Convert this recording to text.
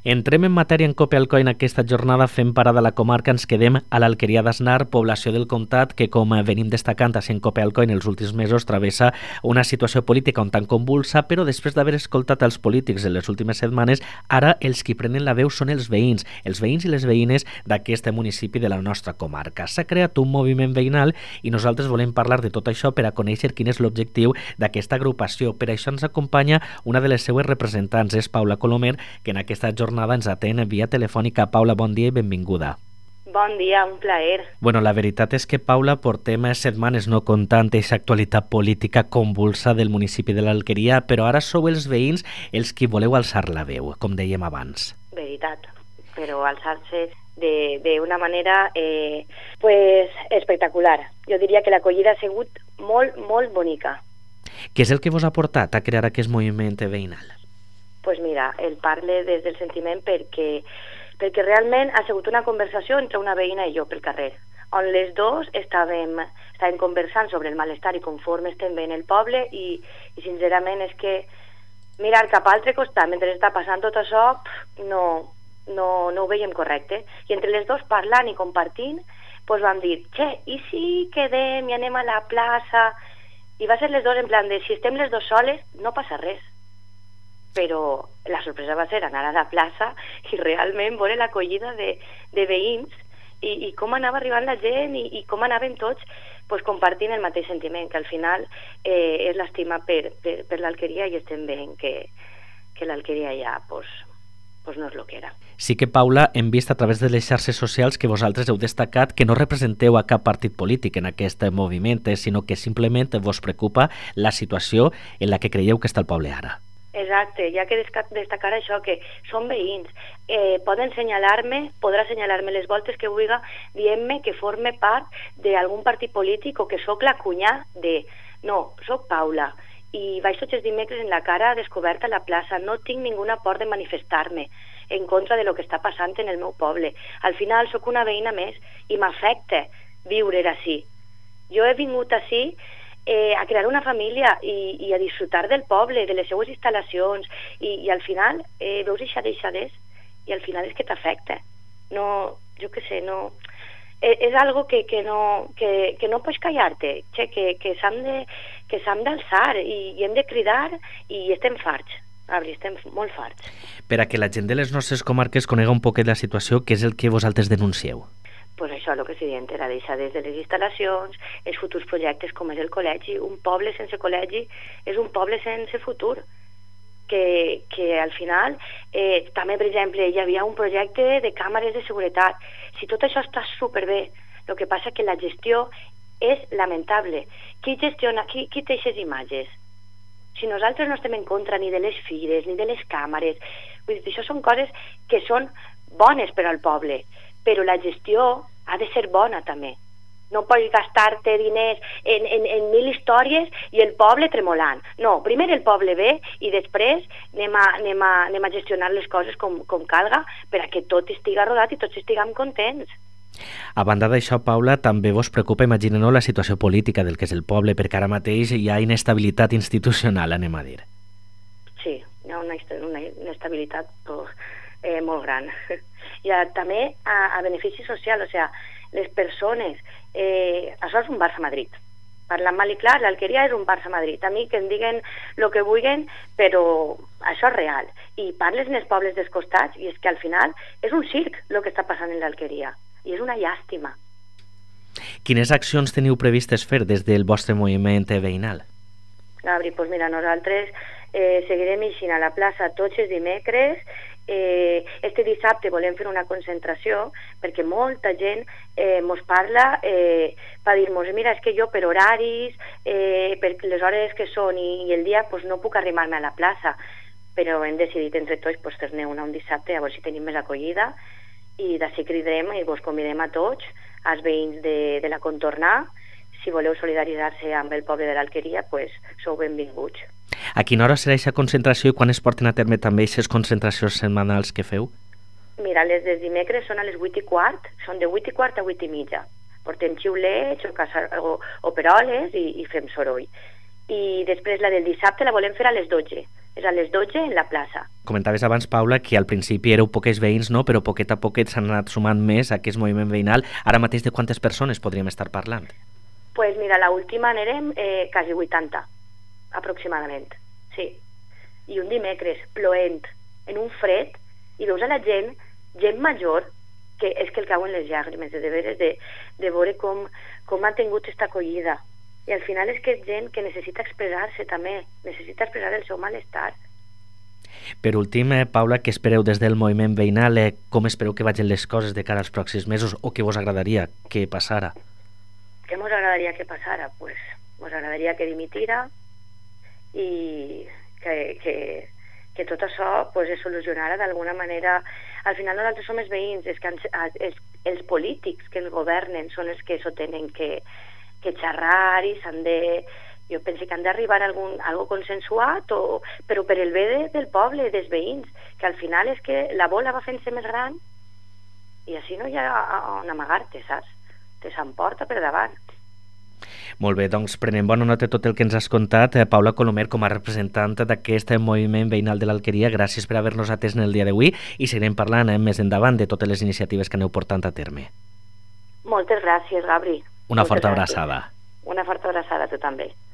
Entrem en matèria en Copelco en aquesta jornada fent parada a la comarca. Ens quedem a l'Alqueria d'Asnar, població del comtat que, com venim destacant a Copelco, en els últims mesos travessa una situació política un tant convulsa, però després d'haver escoltat els polítics en les últimes setmanes, ara els qui prenen la veu són els veïns i les veïnes d'aquest municipi de la nostra comarca. S'ha creat un moviment veïnal i nosaltres volem parlar de tot això per a conèixer quin és l'objectiu d'aquesta agrupació. Per això ens acompanya una de les seues representants, és Paula Colomer, que en aquesta jornada ens atén via telefònica. Paula, bon dia i benvinguda. Bon dia, un plaer. Bueno, la veritat és que, Paula, portem setmanes no contant aquesta actualitat política convulsa del municipi de l'Alqueria, però ara sou els veïns els qui voleu alçar la veu, com dèiem abans. Veritat, però alçar-se d'una manera pues espectacular. Jo diria que l'acollida ha sigut molt, molt bonica. Què és el que vos ha portat a crear aquest moviment veïnal? Pues mira, el parle des del sentiment perquè realment ha sigut una conversació entre una veïna i jo pel carrer, on les dos estàvem conversant sobre el malestar i conforme estem bé en el poble i sincerament és que mirar cap a l'altre costat mentre està passant tot això no ho veiem correcte. I entre les dos parlant i compartint pues vam dir, i si quedem i anem a la plaça? I va ser les dos en plan de si estem les dos soles no passa res. Però la sorpresa va ser anar a la plaça i realment veure l'acollida de veïns i com anava arribant la gent i com anaven tots pues, compartint el mateix sentiment, que al final és l'estima per l'Alqueria i estem veient que l'Alqueria ja pues no és el que era. Sí que, Paula, hem vist a través de les xarxes socials que vosaltres heu destacat que no representeu a cap partit polític en aquest moviment, sinó que simplement vos preocupa la situació en la que creieu que està el poble ara. Exacte, hi ha que destacar això, que són veïns. Podrà assenyalar-me les voltes que vulgui dient-me que forme part d'algun partit polític o que sóc la cunyà de... No, sóc Paula i vaig tots els dimecres en la cara descoberta a la plaça. No tinc ninguna por de manifestar-me en contra de lo que està passant en el meu poble. Al final sóc una veïna més i m'afecta viure així. Jo he vingut així a crear una família i a disfrutar del poble, de les seues instal·lacions i al final veus deixades i al final és que t'afecta. No, jo què sé, no... És algo que no pots callar-te, que s'han d'alçar i hem de cridar i estem farts. Estem molt farts. Per a que la gent de les nostres comarques conega un poquet la situació, què és el que vosaltres denuncieu? Pues això, el que s'hi diu, la deixada de les instal·lacions, els futurs projectes com és el col·legi. Un poble sense col·legi és un poble sense futur. Que al final, també, per exemple, hi havia un projecte de càmeres de seguretat. Si tot això està superbé, el que passa que la gestió és lamentable. Qui gestiona, qui té aquestes imatges? Si nosaltres no estem en contra ni de les fires, ni de les càmeres, vull dir, això són coses que són bones per al poble, però la gestió ha de ser bona també. No pots gastar-te diners en mil històries i el poble tremolant. No, primer el poble ve i després anem a gestionar les coses com calga per a que tot estiga rodat i tots estiguem contents. A banda d'això, Paula, també vos preocupa, imaginem, la situació política del que és el poble, perquè ara mateix hi ha inestabilitat institucional, anem a dir. Sí, hi ha una inestabilitat molt gran. Hi ha també a benefici social, o sigui, les persones... això és un Barça-Madrid. Parlant mal i clar, l'Alqueria és un Barça-Madrid. A mi que em diguen el que vulguin, però això és real. I parles en els pobles dels costats i és que al final és un circ el que està passant en l'Alqueria. I és una llàstima. Quines accions teniu previstes fer des del vostre moviment veïnal? Gabri, doncs mira, nosaltres seguirem eixint a la plaça tots els dimecres. Este dissabte volem fer una concentració perquè molta gent mos parla per dir-nos, mira, és que jo per horaris, per les hores que són i el dia pues, no puc arribar-me a la plaça, però hem decidit entre tots pues, fer-ne una un dissabte a veure si tenim més acollida i d'ací cridarem i vos convidem a tots, als veïns de la Contornar. Si voleu solidaritzar-se amb el poble de l'Alqueria, pues, sou benvinguts. A quina hora serà aquesta concentració i quan es porten a terme també aquestes concentracions setmanals que feu? Mira, les de dimecres són a les 8:15, són de 8:15 a 8:30. Portem xiulets o peroles i fem soroll. i després la del dissabte la volem fer a les 12. És a les 12 en la plaça. Comentaves abans, Paula, que al principi éreu poques veïns, no? Però poquet a poquet s'han anat sumant més a aquest moviment veïnal. Ara mateix de quantes persones podríem estar parlant? Pues mira, la última anirem quasi 80, aproximadament, sí. I un dimecres, ploent, en un fred, i veus a la gent major, que és que el cauen les llàgrimes, de veres, de veure com ha tingut aquesta acollida. I al final és que és gent que necessita expressar-se també, necessita expressar el seu malestar. Per últim, Paula, què espereu des del moviment veïnal? Com espereu que vagin les coses de cara als pròxims mesos o què vos agradaria que passara? Què mos agradaria que passara? Pues mos agradaria que dimitira i que tot això pues, es solucionara d'alguna manera. Al final nosaltres som els veïns, els polítics que ens governen són els que s'ho tenen que xerrar i jo penso que han d'arribar a algo consensuat, però per el bé del poble, dels veïns, que al final és que la bola va fent-se més gran i així no hi ha on amagar-te, saps? Te s'emporta per davant. Molt bé, doncs prenem bona nota de tot el que ens has contat. Paula Colomer, com a representant d'aquest moviment veïnal de l'Alqueria, gràcies per haver-nos atès en el dia d'avui i seguirem parlant més endavant de totes les iniciatives que aneu portant a terme. Moltes gràcies, Gabri. Una forta abraçada. Una forta abraçada a tu també.